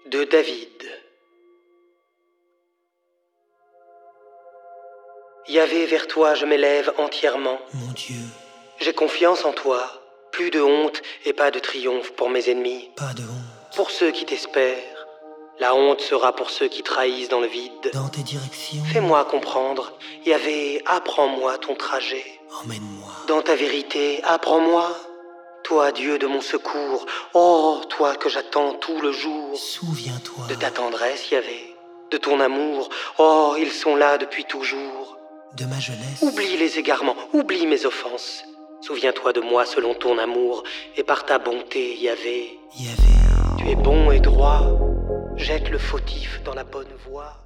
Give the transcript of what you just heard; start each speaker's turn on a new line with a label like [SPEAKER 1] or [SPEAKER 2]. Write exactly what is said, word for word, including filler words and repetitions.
[SPEAKER 1] de David. Yahvé, vers toi je m'élève entièrement.
[SPEAKER 2] Mon Dieu,
[SPEAKER 1] J'ai confiance en toi, plus de honte et pas de triomphe pour mes ennemis.
[SPEAKER 2] pas de honte.
[SPEAKER 1] Pour ceux qui t'espèrent, la honte sera pour ceux qui trahissent dans le vide.
[SPEAKER 2] Dans tes directions,
[SPEAKER 1] Fais-moi comprendre, Yahvé, apprends-moi ton trajet.
[SPEAKER 2] emmène-moi.
[SPEAKER 1] Dans ta vérité, apprends-moi. Toi, Dieu de mon secours, oh, toi que j'attends tout le jour.
[SPEAKER 2] Souviens-toi
[SPEAKER 1] De ta tendresse, Yahvé, de ton amour, oh, ils sont là depuis toujours.
[SPEAKER 2] de ma jeunesse.
[SPEAKER 1] Oublie les égarements, oublie mes offenses. Souviens-toi de moi selon ton amour, et par ta bonté, Yahvé.
[SPEAKER 2] Yahvé,
[SPEAKER 1] Tu es bon et droit, jette le fautif dans la bonne voie.